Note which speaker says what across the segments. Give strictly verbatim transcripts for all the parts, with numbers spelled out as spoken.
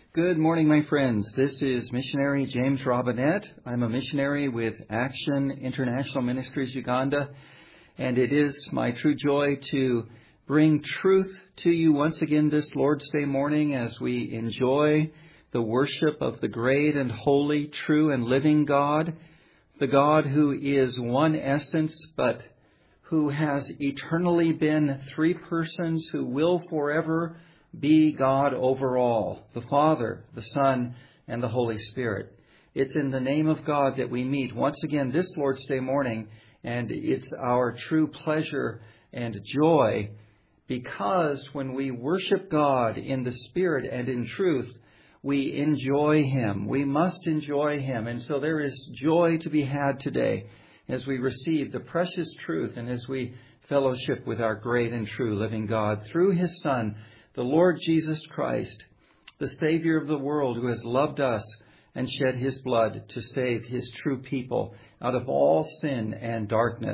Speaker 1: Good morning, my friends. This is missionary James Robinette. I'm a missionary with Action International Ministries Uganda, and it is my true joy to bring truth to you once again this Lord's Day morning as we enjoy the worship of the great and holy, true and living God, the God who is one essence, but who has eternally been three persons who will forever be God over all, the Father, the Son, and the Holy Spirit. It's in the name of God that we meet once again this Lord's Day morning, and it's our true pleasure and joy because when we worship God in the Spirit and in truth, we enjoy Him. We must enjoy Him. And so there is joy to be had today as we receive the precious truth and as we fellowship with our great and true living God through His Son, the Lord Jesus Christ, the Savior of the world, who has loved us and shed His blood to save His true people out of all sin and darkness.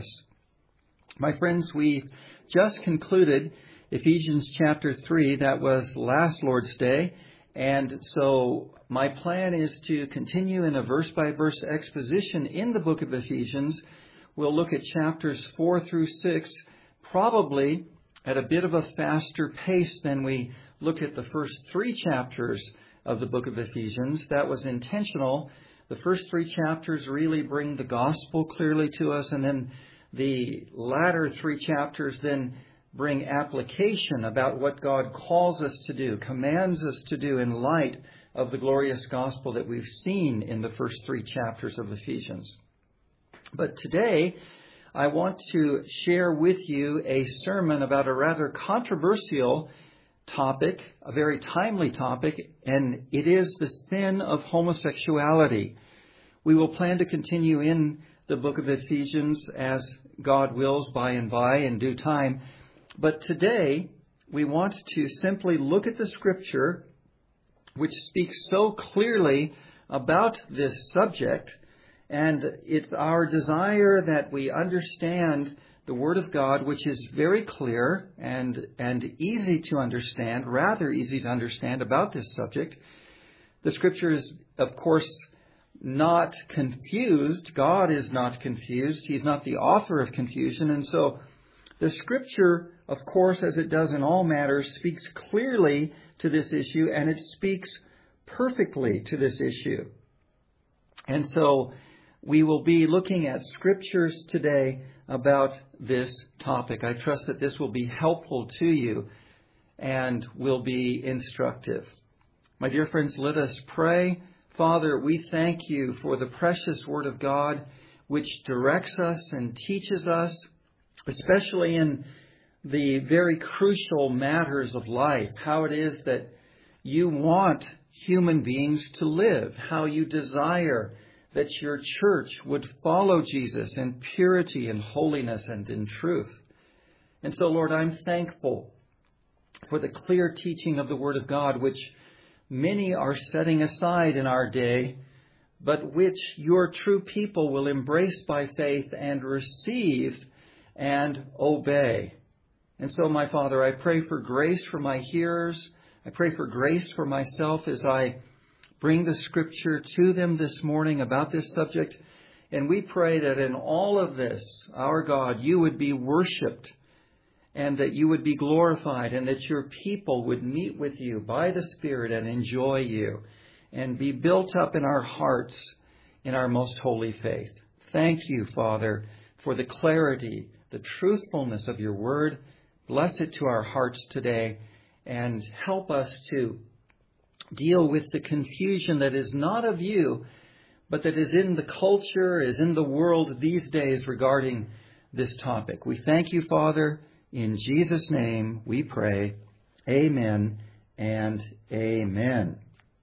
Speaker 1: My friends, we just concluded Ephesians chapter three. That was last Lord's Day. And so my plan is to continue in a verse-by-verse exposition in the book of Ephesians. We'll look at chapters four through six, probably at a bit of a faster pace than we look at the first three chapters of the book of Ephesians. That was intentional. The first three chapters really bring the gospel clearly to us, and then the latter three chapters then bring application about what God calls us to do, commands us to do in light of the glorious gospel that we've seen in the first three chapters of Ephesians. But today, I want to share with you a sermon about a rather controversial topic, a very timely topic, and it is the sin of homosexuality. We will plan to continue in the book of Ephesians as God wills by and by in due time. But today, we want to simply look at the Scripture, which speaks so clearly about this subject. And it's our desire that we understand the Word of God, which is very clear and, and easy to understand, rather easy to understand about this subject. The Scripture is, of course, not confused. God is not confused. He's not the author of confusion. And so the Scripture, of course, as it does in all matters, speaks clearly to this issue, and it speaks perfectly to this issue. And so we will be looking at scriptures today about this topic. I trust that this will be helpful to you and will be instructive. My dear friends, let us pray. Father, we thank you for the precious Word of God, which directs us and teaches us, especially in the very crucial matters of life, how it is that you want human beings to live, how you desire that your church would follow Jesus in purity and holiness and in truth. And so, Lord, I'm thankful for the clear teaching of the Word of God, which many are setting aside in our day, but which your true people will embrace by faith and receive and obey. And so, my Father, I pray for grace for my hearers. I pray for grace for myself as I bring the Scripture to them this morning about this subject. And we pray that in all of this, our God, you would be worshipped and that you would be glorified and that your people would meet with you by the Spirit and enjoy you and be built up in our hearts in our most holy faith. Thank you, Father, for the clarity, the truthfulness of your word. Bless it to our hearts today and help us to deal with the confusion that is not of you, but that is in the culture, is in the world these days regarding this topic. We thank you, Father. In Jesus' name we pray. Amen and amen.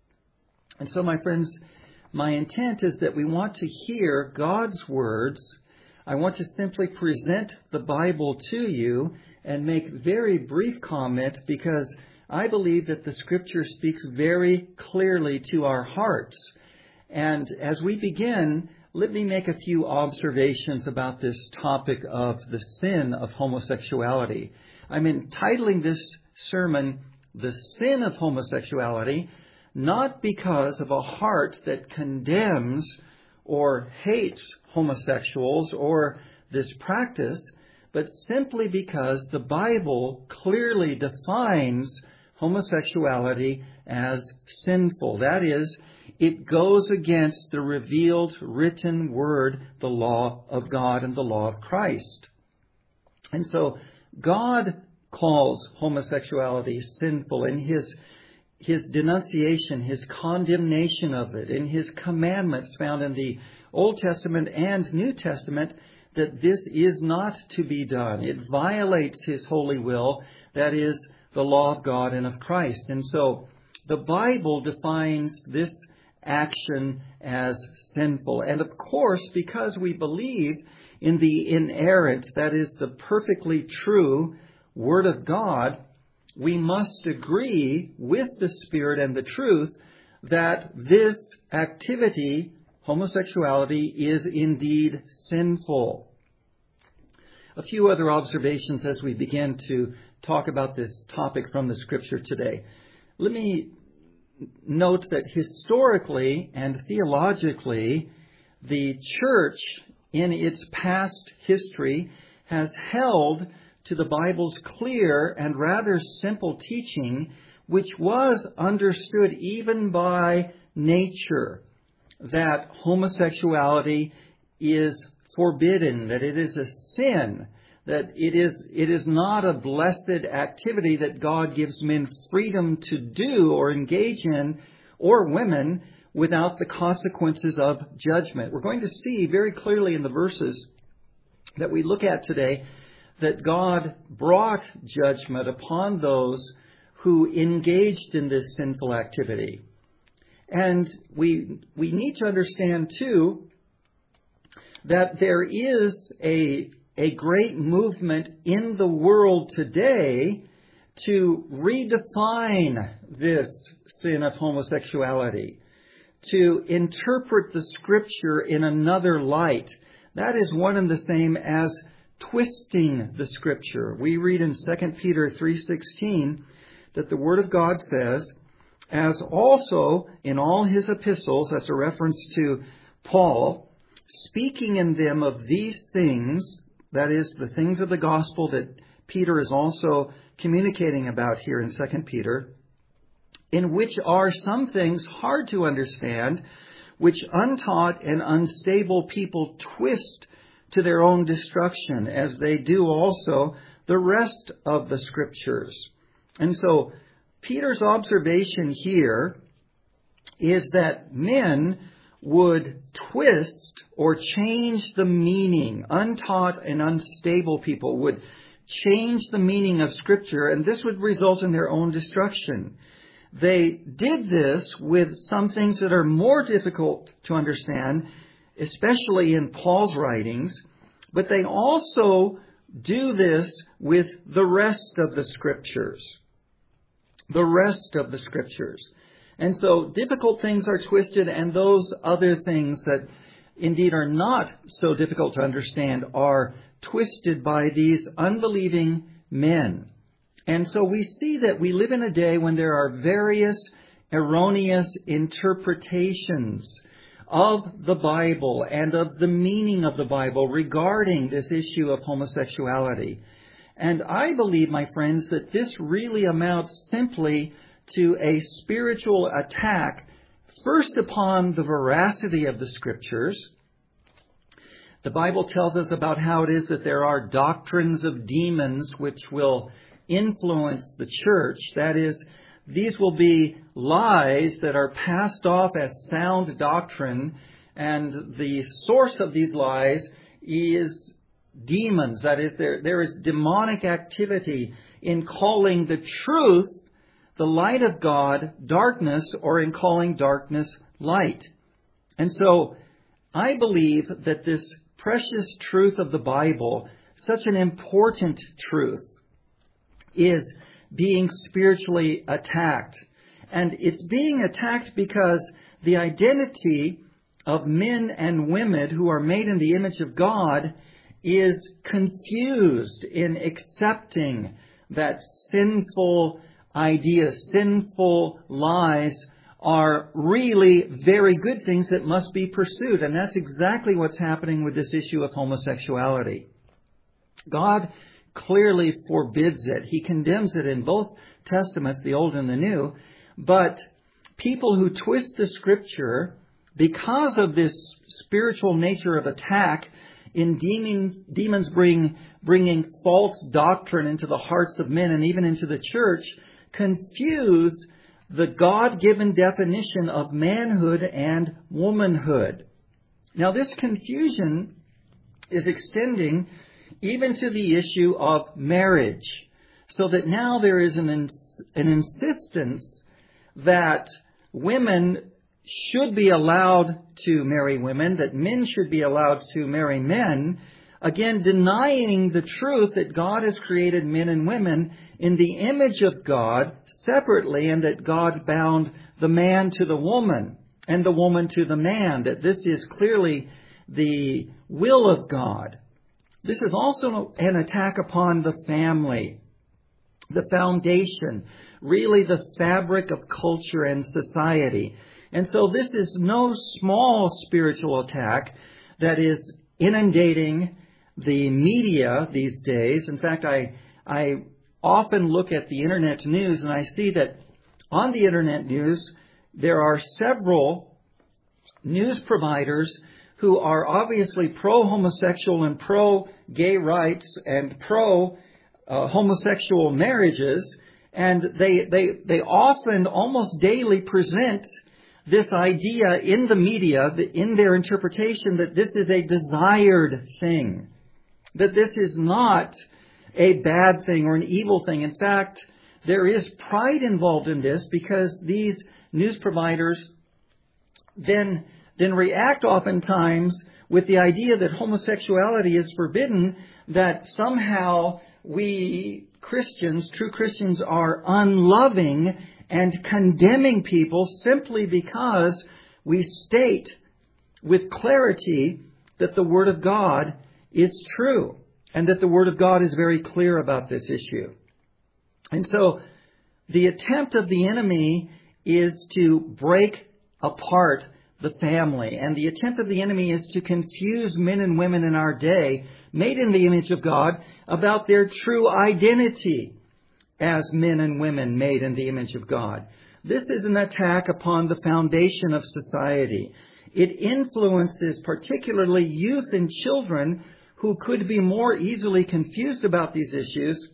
Speaker 1: And so, my friends, my intent is that we want to hear God's words. I want to simply present the Bible to you and make very brief comments because I believe that the Scripture speaks very clearly to our hearts. And as we begin, let me make a few observations about this topic of the sin of homosexuality. I'm entitling this sermon, The Sin of Homosexuality, not because of a heart that condemns or hates homosexuals or this practice, but simply because the Bible clearly defines homosexuality as sinful. That is, it goes against the revealed written word, the law of God and the law of Christ. And so God calls homosexuality sinful in His, His denunciation, His condemnation of it, in His commandments found in the Old Testament and New Testament, that this is not to be done. It violates His holy will, that is, the law of God and of Christ. And so the Bible defines this action as sinful. And of course, because we believe in the inerrant, that is, the perfectly true Word of God, we must agree with the Spirit and the truth that this activity, homosexuality, is indeed sinful. A few other observations as we begin to talk about this topic from the Scripture today. Let me note that historically and theologically, the church in its past history has held to the Bible's clear and rather simple teaching, which was understood even by nature, that homosexuality is forbidden, that it is a sin, that it is it is not a blessed activity that God gives men freedom to do or engage in, or women, without the consequences of judgment. We're going to see very clearly in the verses that we look at today that God brought judgment upon those who engaged in this sinful activity. And we we need to understand, too, that there is a a great movement in the world today to redefine this sin of homosexuality, to interpret the Scripture in another light. That is one and the same as twisting the Scripture. We read in Second Peter three sixteen that the Word of God says, as also in all his epistles, that's a reference to Paul, speaking in them of these things, that is, the things of the gospel that Peter is also communicating about here in Second Peter, in which are some things hard to understand, which untaught and unstable people twist to their own destruction, as they do also the rest of the Scriptures. And so Peter's observation here is that men would twist or change the meaning. Untaught and unstable people would change the meaning of Scripture, and this would result in their own destruction. They did this with some things that are more difficult to understand, especially in Paul's writings, but they also do this with the rest of the Scriptures. The rest of the Scriptures. And so difficult things are twisted, and those other things that indeed are not so difficult to understand are twisted by these unbelieving men. And so we see that we live in a day when there are various erroneous interpretations of the Bible and of the meaning of the Bible regarding this issue of homosexuality. And I believe, my friends, that this really amounts simply to a spiritual attack, first upon the veracity of the Scriptures. The Bible tells us about how it is that there are doctrines of demons which will influence the church. That is, these will be lies that are passed off as sound doctrine, and the source of these lies is demons. That is, there, there is demonic activity in calling the truth, the light of God, darkness, or in calling darkness light. And so I believe that this precious truth of the Bible, such an important truth, is being spiritually attacked. And it's being attacked because the identity of men and women who are made in the image of God is confused in accepting that sinful ideas, sinful lies are really very good things that must be pursued. And that's exactly what's happening with this issue of homosexuality. God clearly forbids it. He condemns it in both Testaments, the Old and the New. But people who twist the Scripture because of this spiritual nature of attack in demons, demons bring, bringing false doctrine into the hearts of men and even into the church, confuse the God-given definition of manhood and womanhood. Now, this confusion is extending even to the issue of marriage, so that now there is an, ins- an insistence that women should be allowed to marry women, that men should be allowed to marry men, again denying the truth that God has created men and women in the image of God separately, and that God bound the man to the woman and the woman to the man, that this is clearly the will of God. This is also an attack upon the family, the foundation, really the fabric of culture and society. And so this is no small spiritual attack that is inundating the media these days. In fact, I I often look at the internet news and I see that on the internet news there are several news providers who are obviously pro-homosexual and pro-gay rights and pro-homosexual marriages. And they, they, they often, almost daily, present this idea in the media, in their interpretation, that this is a desired thing, that this is not a bad thing or an evil thing. In fact, there is pride involved in this, because these news providers then, then react oftentimes with the idea that homosexuality is forbidden, that somehow we Christians, true Christians, are unloving and condemning people simply because we state with clarity that the Word of God is true and that the Word of God is very clear about this issue. And so the attempt of the enemy is to break apart the family. And the attempt of the enemy is to confuse men and women in our day, made in the image of God, about their true identity as men and women made in the image of God. This is an attack upon the foundation of society. It influences particularly youth and children who could be more easily confused about these issues,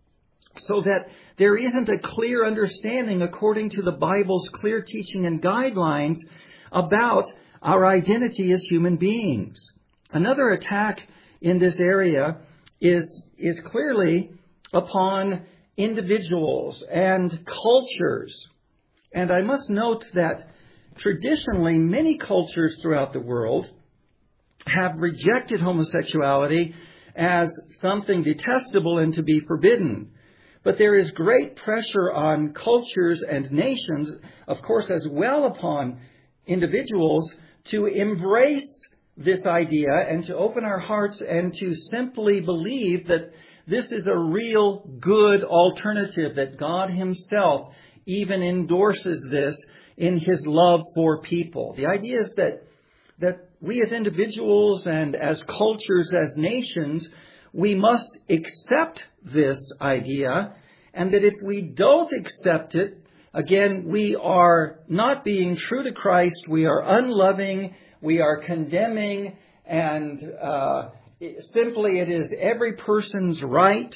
Speaker 1: so that there isn't a clear understanding according to the Bible's clear teaching and guidelines about our identity as human beings. Another attack in this area is, is clearly upon individuals and cultures. And I must note that traditionally many cultures throughout the world have rejected homosexuality as something detestable and to be forbidden. But there is great pressure on cultures and nations, of course, as well upon individuals, to embrace this idea and to open our hearts and to simply believe that this is a real good alternative, that God Himself even endorses this in His love for people. The idea is that, that we as individuals and as cultures, as nations, we must accept this idea, and that if we don't accept it, again, we are not being true to Christ, we are unloving, we are condemning, and uh, simply it is every person's right,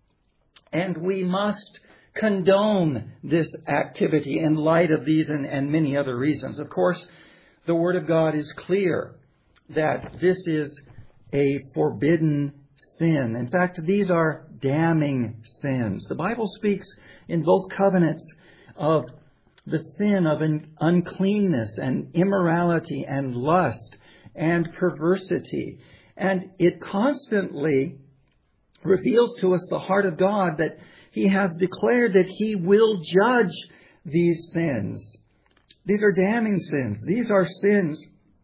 Speaker 1: and we must condone this activity in light of these and, and many other reasons. Of course, the Word of God is clear that this is a forbidden sin. In fact, these are damning sins. The Bible speaks in both covenants of the sin of uncleanness and immorality and lust and perversity. And it constantly reveals to us the heart of God, that He has declared that He will judge these sins. These are damning sins. These are sins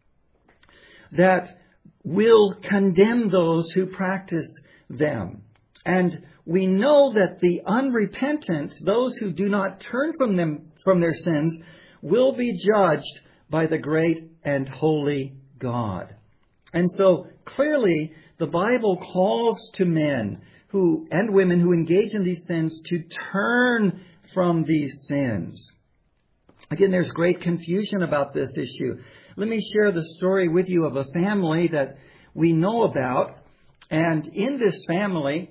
Speaker 1: that will condemn those who practice them. And we know that the unrepentant, those who do not turn from them, from their sins, will be judged by the great and holy God. And so clearly the Bible calls to men who and women who engage in these sins to turn from these sins. Again, there's great confusion about this issue. Let me share the story with you of a family that we know about. And in this family,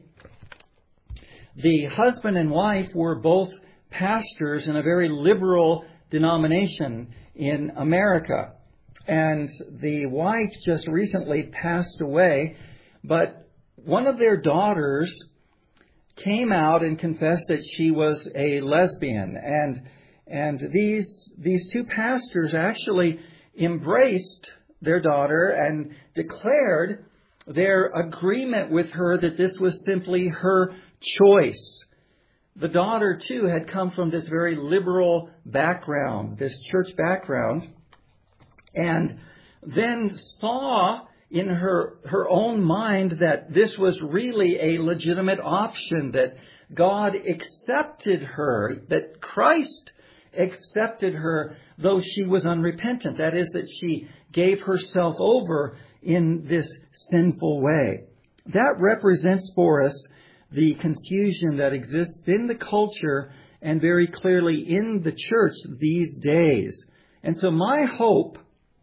Speaker 1: the husband and wife were both pastors in a very liberal denomination in America. And the wife just recently passed away, but one of their daughters came out and confessed that she was a lesbian. And and these these two pastors actually embraced their daughter and declared their agreement with her that this was simply her choice. The daughter, too, had come from this very liberal background, this church background, and then saw in her, her own mind that this was really a legitimate option, that God accepted her, that Christ accepted her, though she was unrepentant. That is, that she gave herself over in this sinful way. That represents for us the confusion that exists in the culture and very clearly in the church these days. And so my hope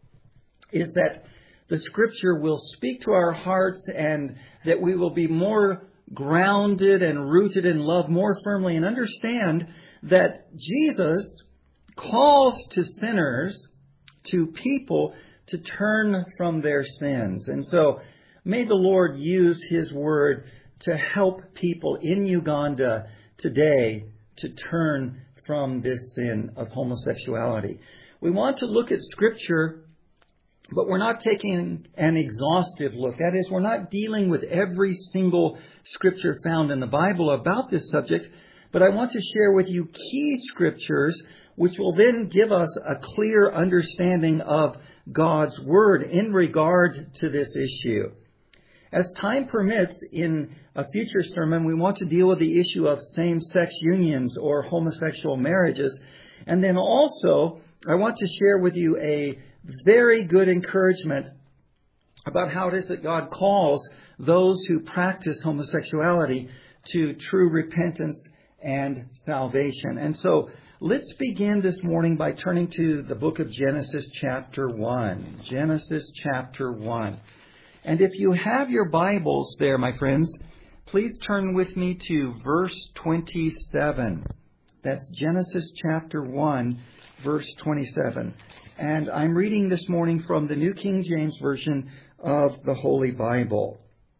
Speaker 1: is that the Scripture will speak to our hearts and that we will be more grounded and rooted in love more firmly and understand that Jesus calls to sinners, to people, to turn from their sins. And so may the Lord use His Word to help people in Uganda today to turn from this sin of homosexuality. We want to look at Scripture, but we're not taking an exhaustive look. That is, we're not dealing with every single Scripture found in the Bible about this subject, but I want to share with you key Scriptures which will then give us a clear understanding of God's Word in regard to this issue. As time permits, in a future sermon, we want to deal with the issue of same-sex unions or homosexual marriages. And then also, I want to share with you a very good encouragement about how it is that God calls those who practice homosexuality to true repentance and salvation. And so, let's begin this morning by turning to the book of Genesis chapter one. Genesis chapter one. And if you have your Bibles there, my friends, please turn with me to verse twenty-seven. That's Genesis chapter one, verse twenty-seven. And I'm reading this morning from the New King James Version of the Holy Bible.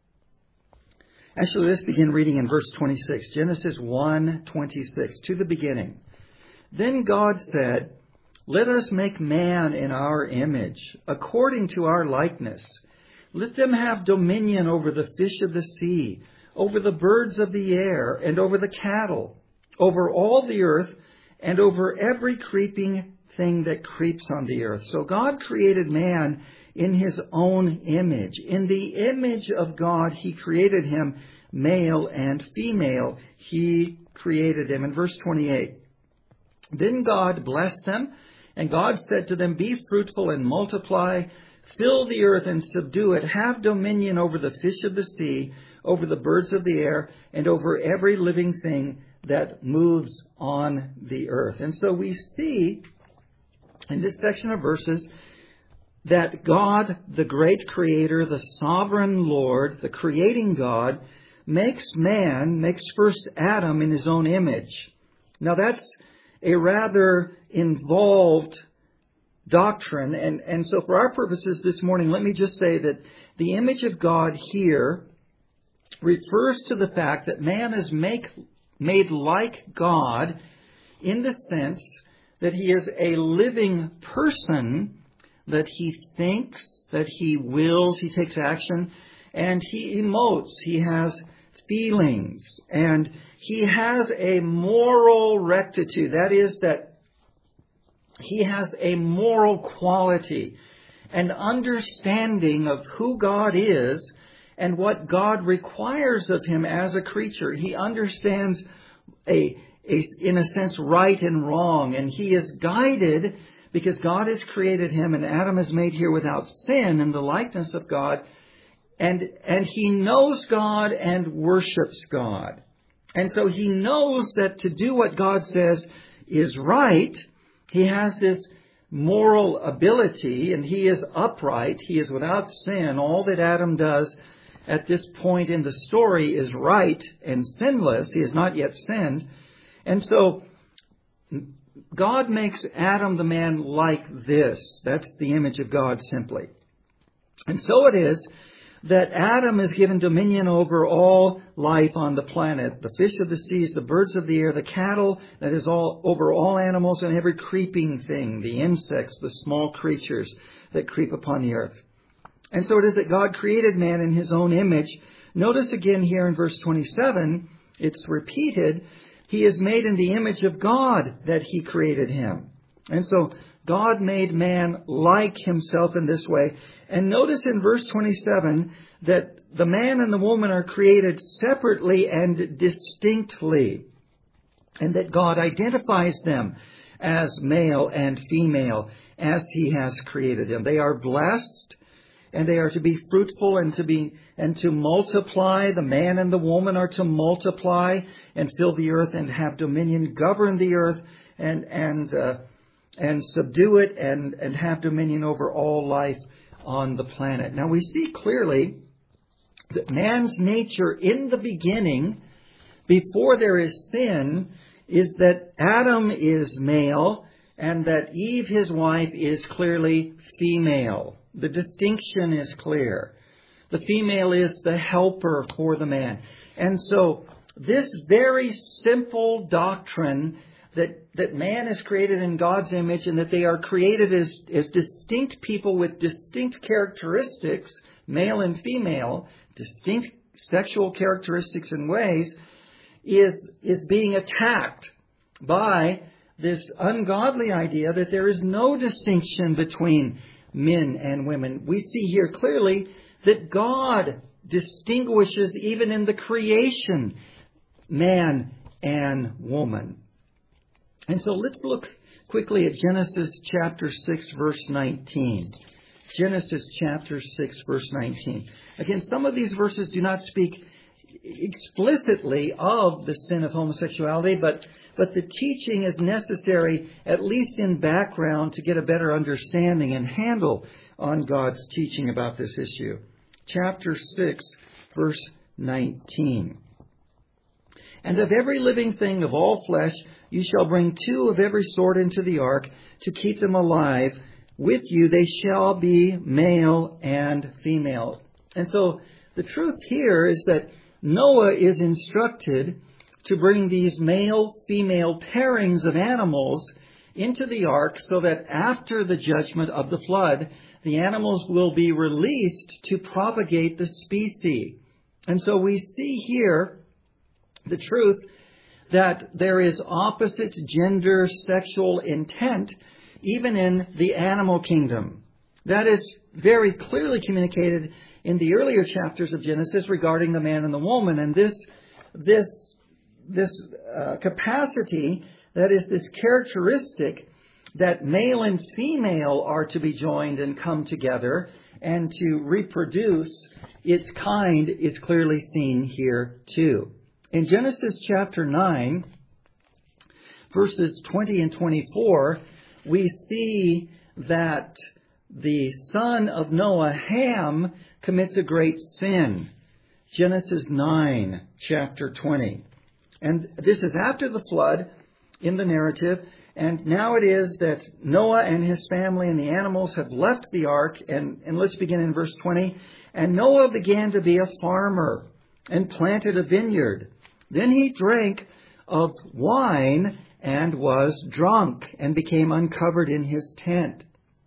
Speaker 1: Actually, let's begin reading in verse twenty-six. Genesis one twenty-six, to the beginning. Then God said, "Let us make man in our image, according to our likeness. Let them have dominion over the fish of the sea, over the birds of the air, and over the cattle, over all the earth, and over every creeping thing that creeps on the earth." So God created man in His own image. In the image of God, He created him, male and female. He created him. In verse twenty-eight, then God blessed them, and God said to them, "Be fruitful and multiply, fill the earth and subdue it, have dominion over the fish of the sea, over the birds of the air, and over every living thing that moves on the earth." And so we see in this section of verses that God, the great creator, the sovereign Lord, the creating God, makes man, makes first Adam in his own image. Now that's a rather involved doctrine. And, and so for our purposes this morning, let me just say that the image of God here refers to the fact that man is make, made like God in the sense that he is a living person, that he thinks, that he wills, he takes action, and he emotes, he has feelings, and he has a moral rectitude. That is, that he has a moral quality, an understanding of who God is and what God requires of him as a creature. He understands a, a, in a sense, right and wrong. And he is guided because God has created him, and Adam is made here without sin in the likeness of God. And, and he knows God and worships God. And so he knows that to do what God says is right, he has this moral ability, and he is upright. He is without sin. All that Adam does at this point in the story is right and sinless. He has not yet sinned. And so God makes Adam the man like this. That's the image of God simply. And so it is that Adam is given dominion over all life on the planet, the fish of the seas, the birds of the air, the cattle, that is all over all animals and every creeping thing, the insects, the small creatures that creep upon the earth. And so it is that God created man in his own image. Notice again here in verse twenty-seven, it's repeated, he is made in the image of God that he created him. And so God made man like himself in this way. And notice in verse twenty-seven that the man and the woman are created separately and distinctly, and that God identifies them as male and female as he has created them. They are blessed, and they are to be fruitful and to be and to multiply. The man and the woman are to multiply and fill the earth and have dominion, govern the earth and and uh, and subdue it and, and have dominion over all life on the planet. Now we see clearly that man's nature in the beginning, before there is sin, is that Adam is male and that Eve, his wife, is clearly female. The distinction is clear. The female is the helper for the man. And so this very simple doctrine that, that man is created in God's image and that they are created as, as distinct people with distinct characteristics, male and female, distinct sexual characteristics and ways, is, is being attacked by this ungodly idea that there is no distinction between men and women. We see here clearly that God distinguishes even in the creation man and woman. And so let's look quickly at Genesis chapter six, verse nineteen. Genesis chapter six, verse nineteen. Again, some of these verses do not speak explicitly of the sin of homosexuality, but, but the teaching is necessary, at least in background, to get a better understanding and handle on God's teaching about this issue. Chapter six, verse nineteen. And of every living thing of all flesh, you shall bring two of every sort into the ark to keep them alive. With you they shall be male and female. And so the truth here is that Noah is instructed to bring these male-female pairings of animals into the ark so that after the judgment of the flood, the animals will be released to propagate the species. And so we see here the truth that there is opposite gender sexual intent even in the animal kingdom. That is very clearly communicated in the earlier chapters of Genesis regarding the man and the woman. And this, this, this uh, capacity, that is this characteristic that male and female are to be joined and come together and to reproduce its kind, is clearly seen here too. In Genesis chapter nine, verses twenty and twenty-four, we see that the son of Noah, Ham, commits a great sin. Genesis nine, chapter twenty. And this is after the flood in the narrative. And now it is that Noah and his family and the animals have left the ark. And, and let's begin in verse twenty. And Noah began to be a farmer and planted a vineyard. Then he drank of wine and was drunk and became uncovered in his tent.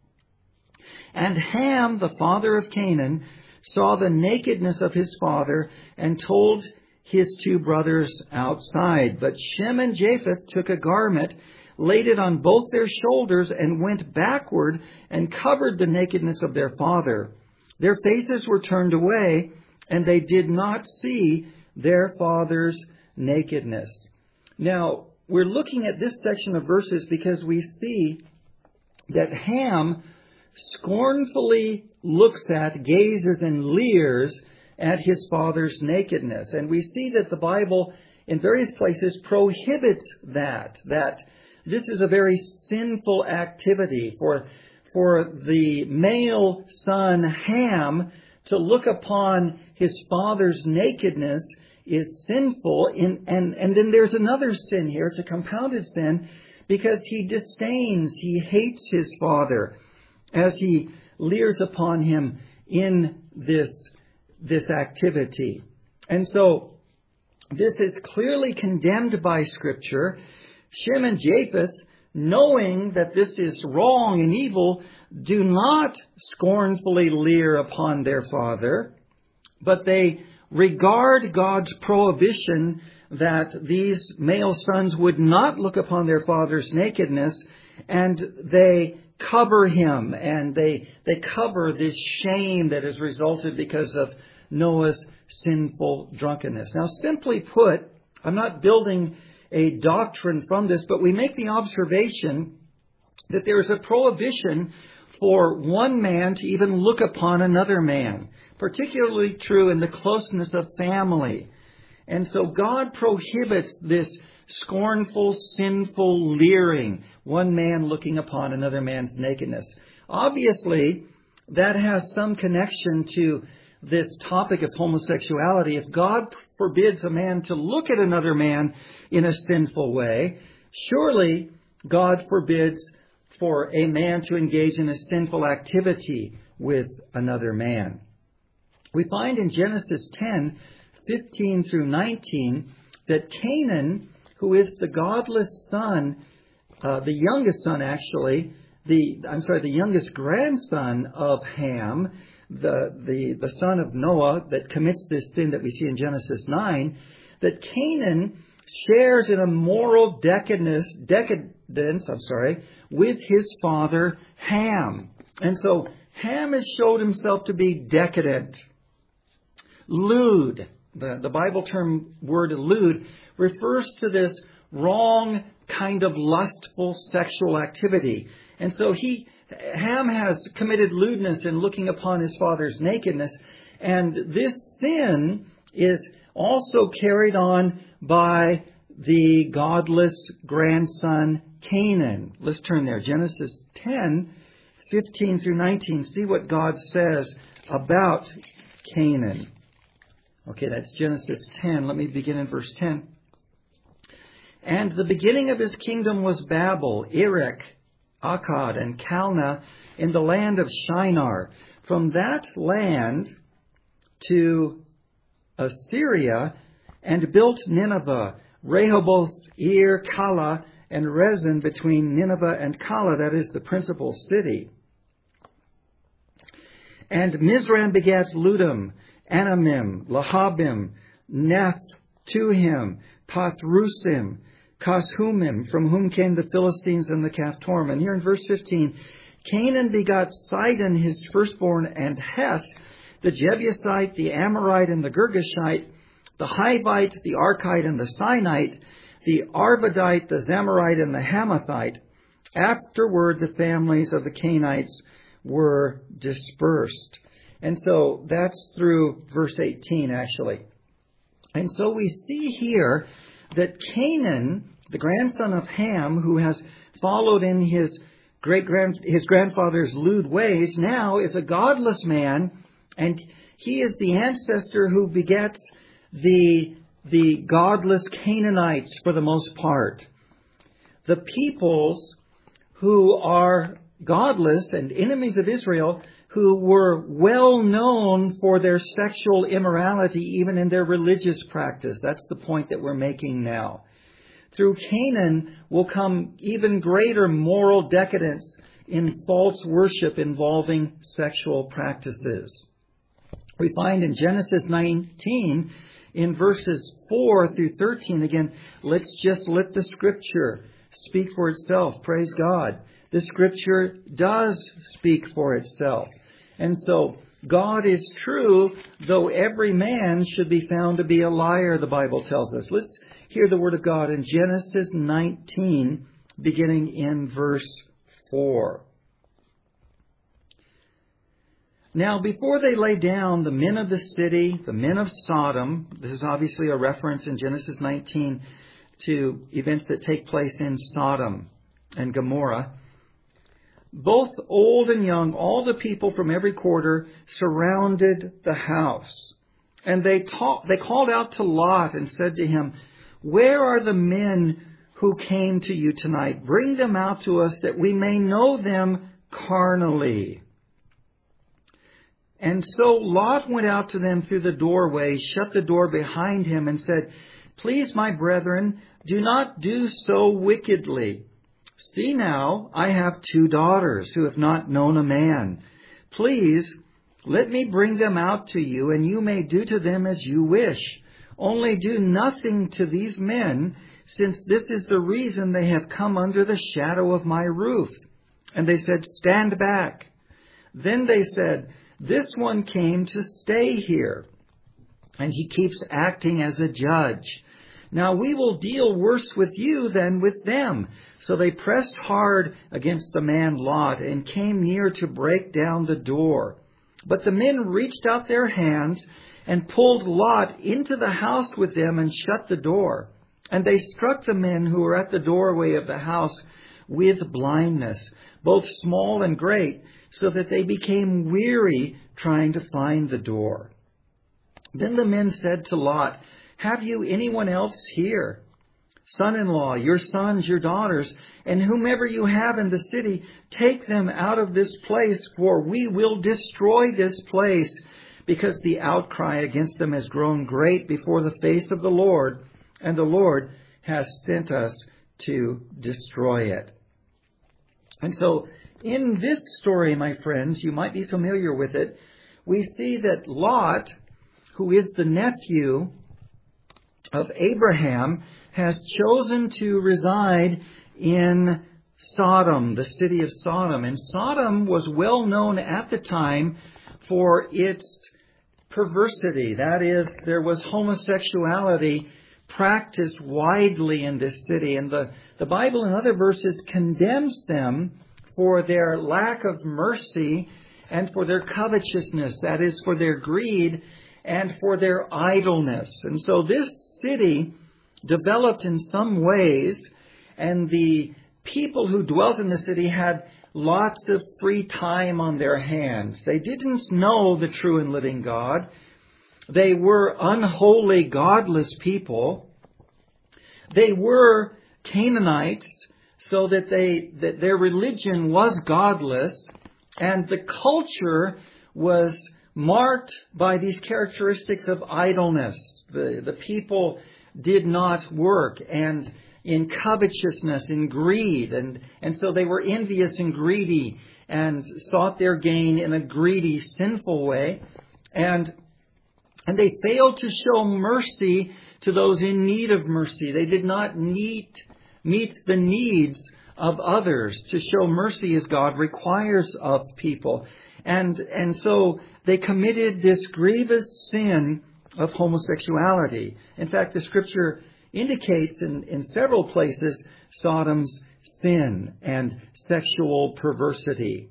Speaker 1: And Ham, the father of Canaan, saw the nakedness of his father and told his two brothers outside. But Shem and Japheth took a garment, laid it on both their shoulders, and went backward and covered the nakedness of their father. Their faces were turned away, and they did not see their father's nakedness. Now, we're looking at this section of verses because we see that Ham scornfully looks at, gazes, and leers at his father's nakedness. And we see that the Bible in various places prohibits that, that this is a very sinful activity for, for the male son Ham to look upon his father's nakedness is sinful. In, and, and then there's another sin here. It's a compounded sin because he disdains, he hates his father as he leers upon him in this, this activity. And so this is clearly condemned by Scripture. Shem and Japheth, knowing that this is wrong and evil, do not scornfully leer upon their father, but they regard God's prohibition that these male sons would not look upon their father's nakedness, and they cover him, and they they cover this shame that has resulted because of Noah's sinful drunkenness. Now, simply put, I'm not building a doctrine from this, but we make the observation that there is a prohibition for one man to even look upon another man, particularly true in the closeness of family. And so God prohibits this scornful, sinful leering, one man looking upon another man's nakedness. Obviously, that has some connection to this topic of homosexuality. If God forbids a man to look at another man in a sinful way, surely God forbids for a man to engage in a sinful activity with another man. We find in Genesis ten, fifteen through nineteen, that Canaan, who is the godless son, uh, the youngest son actually, the I'm sorry, the youngest grandson of Ham, the, the, the son of Noah that commits this sin that we see in Genesis nine, that Canaan shares in a moral decadence, decadence, I'm sorry, with his father Ham. And so Ham has showed himself to be decadent. Lewd, the, the Bible term word lewd, refers to this wrong kind of lustful sexual activity. And so he, Ham has committed lewdness in looking upon his father's nakedness. And this sin is also carried on by the godless grandson Canaan. Let's turn there. Genesis ten, fifteen through nineteen. See what God says about Canaan. Okay, that's Genesis ten. Let me begin in verse ten. And the beginning of his kingdom was Babel, Erech, Akkad, and Calneh in the land of Shinar. From that land to Assyria, and built Nineveh, Rehoboth, Ir, Calah, and Rezin between Nineveh and Calah, that is the principal city. And Mizraim begat Ludum, Anamim, Lahabim, Neth, Tuhim, Pathrusim, Kashumim, from whom came the Philistines and the Caphtorim. And here in verse fifteen, Canaan begot Sidon, his firstborn, and Heth, the Jebusite, the Amorite, and the Girgashite, the Hivite, the Archite, and the Sinite, the Arvadite, the Zamorite, and the Hamathite. Afterward, the families of the Canaanites were dispersed. And so that's through verse eighteen, actually. And so we see here that Canaan, the grandson of Ham, who has followed in his great grand his grandfather's lewd ways, now is a godless man, and he is the ancestor who begets the the godless Canaanites for the most part. The peoples who are godless and enemies of Israel, who were well known for their sexual immorality, even in their religious practice. That's the point that we're making now. Through Canaan will come even greater moral decadence in false worship involving sexual practices. We find in Genesis nineteen, in verses four through thirteen, again, let's just let the Scripture speak for itself. Praise God. The Scripture does speak for itself. And so, God is true, though every man should be found to be a liar, the Bible tells us. Let's hear the word of God in Genesis nineteen, beginning in verse four. Now, before they lay down, the men of the city, the men of Sodom, this is obviously a reference in Genesis nineteen to events that take place in Sodom and Gomorrah, both old and young, all the people from every quarter surrounded the house. And they talk, they called out to Lot and said to him, "Where are the men who came to you tonight? Bring them out to us that we may know them carnally." And so Lot went out to them through the doorway, shut the door behind him, and said, "Please, my brethren, do not do so wickedly. See now, I have two daughters who have not known a man. Please, let me bring them out to you, and you may do to them as you wish. Only do nothing to these men, since this is the reason they have come under the shadow of my roof." And they said, "Stand back." Then they said, "This one came to stay here, and he keeps acting as a judge. Now we will deal worse with you than with them." So they pressed hard against the man Lot and came near to break down the door. But the men reached out their hands and pulled Lot into the house with them and shut the door. And they struck the men who were at the doorway of the house with blindness, both small and great, so that they became weary trying to find the door. Then the men said to Lot, "Have you anyone else here? Son-in-law, your sons, your daughters, and whomever you have in the city, take them out of this place, for we will destroy this place, because the outcry against them has grown great before the face of the Lord, and the Lord has sent us to destroy it." And so, in this story, my friends, you might be familiar with it, we see that Lot, who is the nephew of Abraham, has chosen to reside in Sodom, the city of Sodom. And Sodom was well known at the time for its perversity. That is, there was homosexuality practiced widely in this city. And the, the Bible in other verses condemns them for their lack of mercy and for their covetousness, that is, for their greed and for their idleness. And so this city developed in some ways, and the people who dwelt in the city had lots of free time on their hands. They didn't know the true and living God. They were unholy, godless people. They were Canaanites, so that they that their religion was godless, and the culture was marked by these characteristics of idleness. The, the people did not work, and in covetousness, in greed, and, and so they were envious and greedy and sought their gain in a greedy, sinful way. And, and they failed to show mercy to those in need of mercy. They did not meet, meet the needs of others to show mercy as God requires of people. And, and so they committed this grievous sin of homosexuality. In fact, the Scripture indicates in, in several places Sodom's sin and sexual perversity.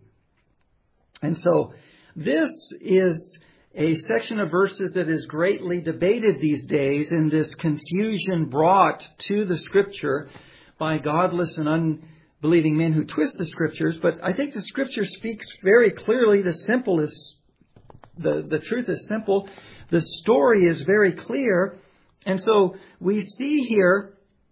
Speaker 1: And so this is a section of verses that is greatly debated these days in this confusion brought to the Scripture by godless and unbelieving men who twist the Scriptures. But I think the Scripture speaks very clearly. The simple is, the, the truth is simple. The story is very clear. And so we see here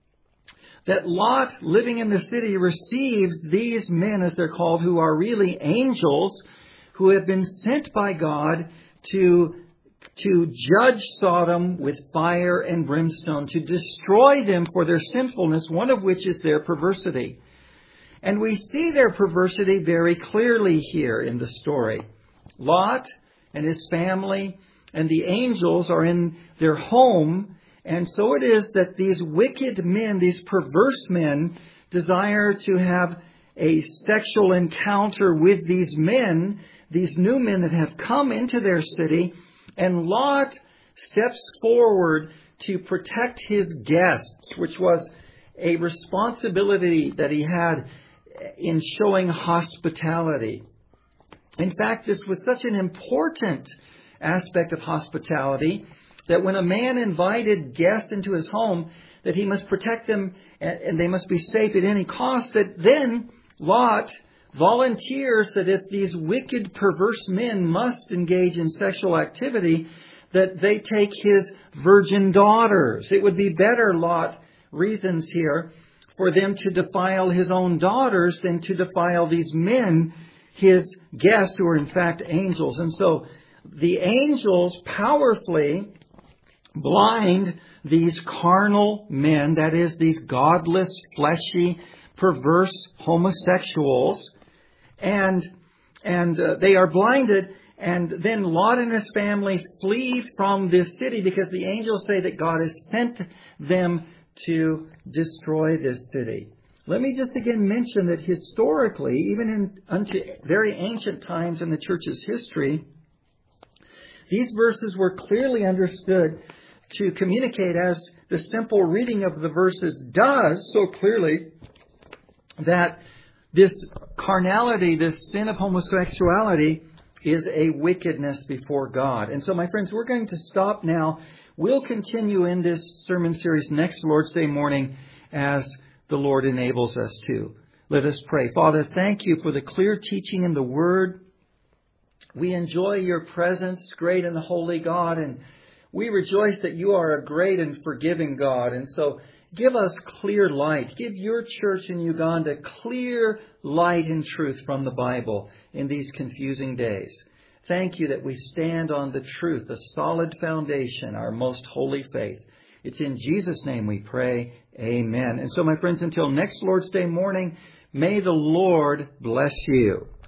Speaker 1: that Lot, living in the city, receives these men, as they're called, who are really angels, who have been sent by God to, to judge Sodom with fire and brimstone, to destroy them for their sinfulness, one of which is their perversity. And we see their perversity very clearly here in the story. Lot and his family and the angels are in their home, and so it is that these wicked men, these perverse men, desire to have a sexual encounter with these men, these new men that have come into their city, and Lot steps forward to protect his guests, which was a responsibility that he had in showing hospitality. In fact, this was such an important aspect of hospitality that when a man invited guests into his home, that he must protect them and they must be safe at any cost, that then Lot volunteers that if these wicked, perverse men must engage in sexual activity, that they take his virgin daughters. It would be better, Lot reasons here, for them to defile his own daughters than to defile these men, his guests, who are in fact angels. And so the angels powerfully blind these carnal men, that is, these godless, fleshy, perverse homosexuals, and and uh, they are blinded, and then Lot and his family flee from this city because the angels say that God has sent them to destroy this city. Let me just again mention that historically, even in unto very ancient times in the church's history, these verses were clearly understood to communicate, as the simple reading of the verses does so clearly, that this carnality, this sin of homosexuality, is a wickedness before God. And so, my friends, we're going to stop now. We'll continue in this sermon series next Lord's Day morning as the Lord enables us to. Let us pray. Father, thank you for the clear teaching in the Word. We enjoy your presence, great and holy God, and we rejoice that you are a great and forgiving God. And so give us clear light. Give your church in Uganda clear light and truth from the Bible in these confusing days. Thank you that we stand on the truth, the solid foundation, our most holy faith. It's in Jesus' name we pray. Amen. And so, my friends, until next Lord's Day morning, may the Lord bless you.